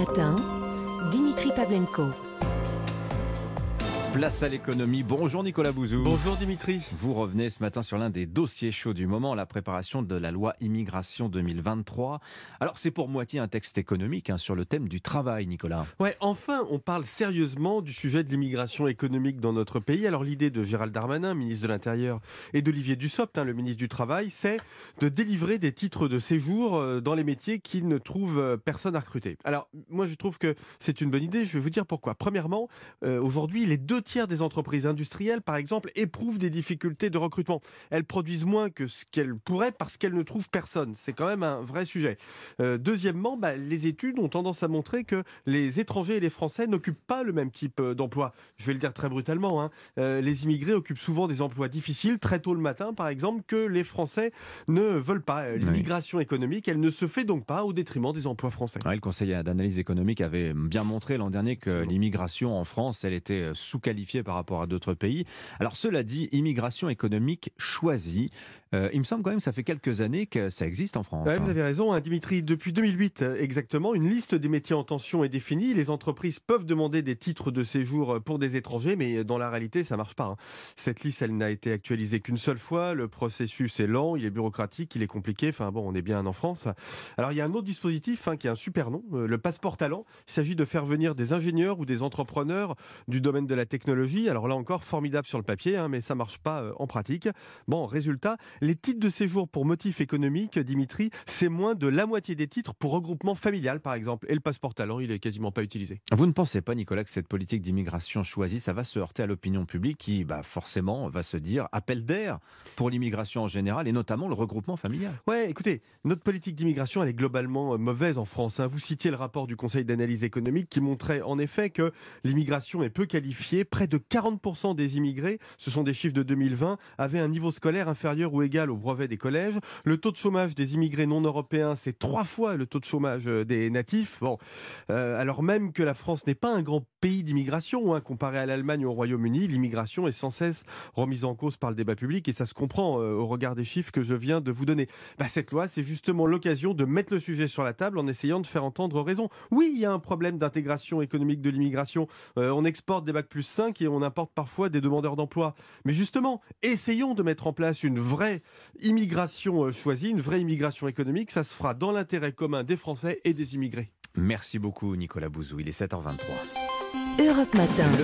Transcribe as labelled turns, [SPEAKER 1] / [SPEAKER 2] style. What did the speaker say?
[SPEAKER 1] Matin, Dimitri Pavlenko.
[SPEAKER 2] Place à l'économie. Bonjour Nicolas Bouzou.
[SPEAKER 3] Bonjour Dimitri.
[SPEAKER 2] Vous revenez ce matin sur l'un des dossiers chauds du moment, la préparation de la loi immigration 2023. Alors c'est pour moitié un texte économique sur le thème du travail, Nicolas.
[SPEAKER 3] Ouais, enfin on parle sérieusement du sujet de l'immigration économique dans notre pays. Alors l'idée de Gérald Darmanin, ministre de l'Intérieur, et d'Olivier Dussopt, le ministre du Travail, c'est de délivrer des titres de séjour dans les métiers qui ne trouvent personne à recruter. Alors moi je trouve que c'est une bonne idée, je vais vous dire pourquoi. Premièrement, aujourd'hui les 2/3 des entreprises industrielles, par exemple, éprouvent des difficultés de recrutement. Elles produisent moins que ce qu'elles pourraient parce qu'elles ne trouvent personne. C'est quand même un vrai sujet. Deuxièmement, les études ont tendance à montrer que les étrangers et les Français n'occupent pas le même type d'emploi. Je vais le dire très brutalement. Les immigrés occupent souvent des emplois difficiles, très tôt le matin, par exemple, que les Français ne veulent pas. L'immigration économique, elle ne se fait donc pas au détriment des emplois français.
[SPEAKER 2] Le Conseil d'analyse économique avait bien montré l'an dernier que l'immigration en France, elle était sous-qualifiée par rapport à d'autres pays. Alors cela dit, immigration économique choisie, il me semble quand même que ça fait quelques années que ça existe en France.
[SPEAKER 3] Vous avez raison, Dimitri. Depuis 2008 exactement, une liste des métiers en tension est définie. Les entreprises peuvent demander des titres de séjour pour des étrangers, mais dans la réalité, ça ne marche pas. Cette liste, elle n'a été actualisée qu'une seule fois. Le processus est lent, il est bureaucratique, il est compliqué. Enfin bon, on est bien en France. Alors il y a un autre dispositif qui a un super nom, le passeport talent. Il s'agit de faire venir des ingénieurs ou des entrepreneurs du domaine de la technologie. Alors là encore, formidable sur le papier, mais ça ne marche pas en pratique. Bon, résultat, les titres de séjour pour motif économique, Dimitri, c'est moins de la moitié des titres pour regroupement familial, par exemple. Et le passeport talent, il est quasiment pas utilisé.
[SPEAKER 2] Vous ne pensez pas, Nicolas, que cette politique d'immigration choisie, ça va se heurter à l'opinion publique qui, forcément, va se dire appel d'air pour l'immigration en général et notamment le regroupement familial?
[SPEAKER 3] Ouais, écoutez, notre politique d'immigration, elle est globalement mauvaise en France. Vous citiez le rapport du Conseil d'analyse économique qui montrait en effet que l'immigration est peu qualifiée. Près de 40% des immigrés, ce sont des chiffres de 2020, avaient un niveau scolaire inférieur ou égal au brevet des collèges. Le taux de chômage des immigrés non européens, c'est 3 fois le taux de chômage des natifs. Alors même que la France n'est pas un grand pays d'immigration, comparé à l'Allemagne ou au Royaume-Uni, l'immigration est sans cesse remise en cause par le débat public et ça se comprend au regard des chiffres que je viens de vous donner. Cette loi, c'est justement l'occasion de mettre le sujet sur la table en essayant de faire entendre raison. Oui, il y a un problème d'intégration économique de l'immigration. On exporte des bac+5 et on importe parfois des demandeurs d'emploi. Mais justement, essayons de mettre en place une vraie immigration choisie, une vraie immigration économique. Ça se fera dans l'intérêt commun des Français et des immigrés.
[SPEAKER 2] Merci beaucoup Nicolas Bouzou, il est 7h23.
[SPEAKER 1] Europe Matin.